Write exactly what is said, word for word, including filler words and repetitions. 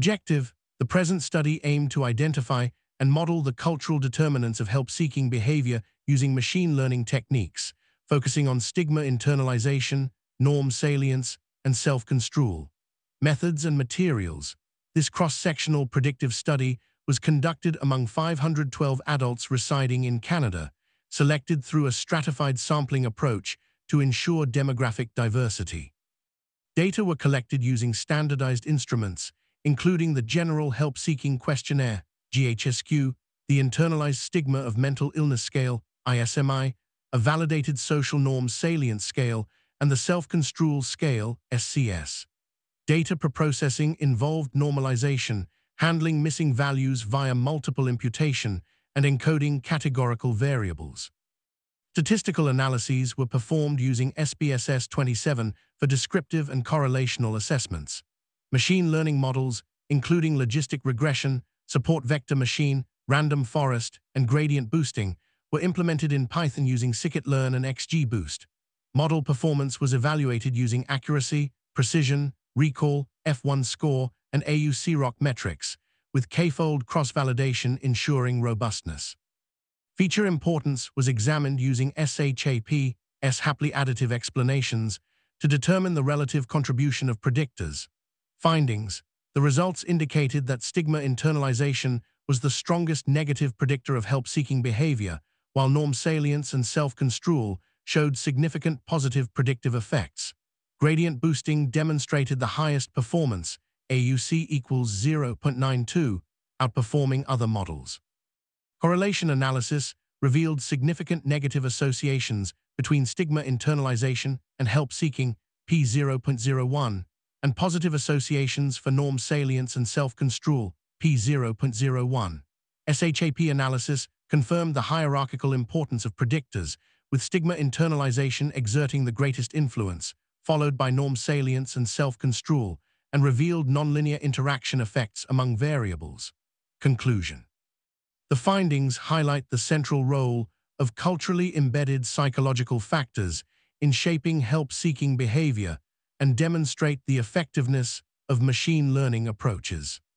Objective: the present study aimed to identify and model the cultural determinants of help-seeking behavior using machine learning techniques, focusing on stigma internalization, norm salience, and self-construal. Methods and materials: this cross-sectional predictive study was conducted among five hundred twelve adults residing in Canada, selected through a stratified sampling approach to ensure demographic diversity. Data were collected using standardized instruments, including the General Help-Seeking Questionnaire, G H S Q, the Internalized Stigma of Mental Illness Scale, I S M I, a Validated Social Norm Salience Scale, and the Self-Construal Scale, S C S. Data preprocessing involved normalization, handling missing values via multiple imputation, and encoding categorical variables. Statistical analyses were performed using S P S S twenty-seven for descriptive and correlational assessments. Machine learning models, including logistic regression, support vector machine, random forest, and gradient boosting, were implemented in Python using scikit-learn and X G Boost. Model performance was evaluated using accuracy, precision, recall, F one score, and A U C R O C metrics, with k-fold cross-validation ensuring robustness. Feature importance was examined using S H A P, S-haply additive explanations, to determine the relative contribution of predictors. Findings: the results indicated that stigma internalization was the strongest negative predictor of help-seeking behavior, while norm salience and self-construal showed significant positive predictive effects. Gradient boosting demonstrated the highest performance, A U C equals zero point nine two, outperforming other models. Correlation analysis revealed significant negative associations between stigma internalization and help-seeking, P zero point zero one, and positive associations for norm salience and self-construal, P zero point zero one. S H A P analysis confirmed the hierarchical importance of predictors, with stigma internalization exerting the greatest influence, followed by norm salience and self-construal, and revealed nonlinear interaction effects among variables. Conclusion: the findings highlight the central role of culturally embedded psychological factors in shaping help-seeking behavior and demonstrate the effectiveness of machine learning approaches.